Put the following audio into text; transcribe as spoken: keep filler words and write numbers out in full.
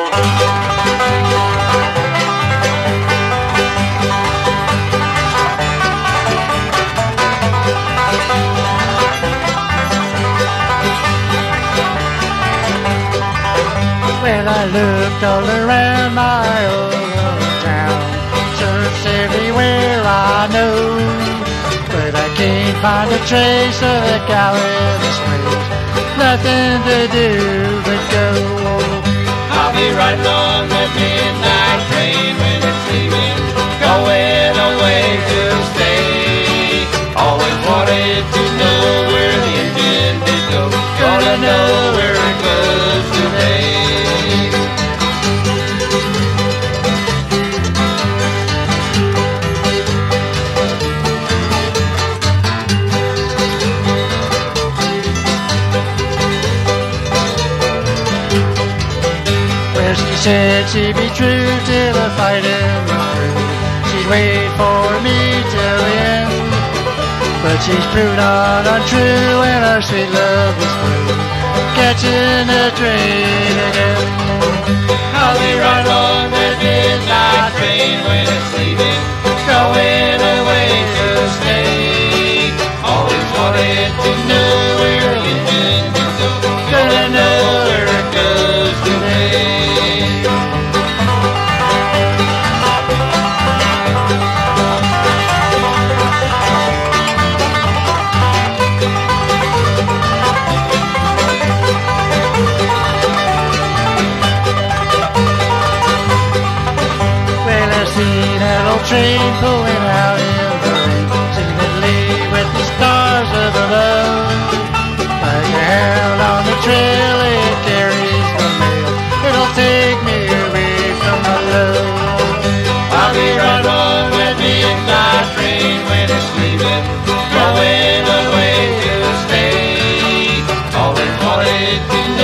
Well, I looked all around my old town, searched everywhere I know, but I can't find a trace of the cow in the springs. Nothing to do but go. I'll be riding on the midnight train when it's leaving, going away to stay. Always wanted to know where the engine did go, gonna know where it goes today. She said she'd be true till the fighting was through. She'd wait for me till the end, but she's proved not untrue when our sweet love was through, catching the train again. I'll be right on the midnight train when it's leaving, going away to stay. Always wanted to know where the engine did go, gonna know where it goes today. Train pulling out in the rain, timidly with the stars of above. Like a hound on the trail, it carries the mail. It'll take me away from my love. I'll be right on that midnight train when it's leaving, going away to stay. Always wanted to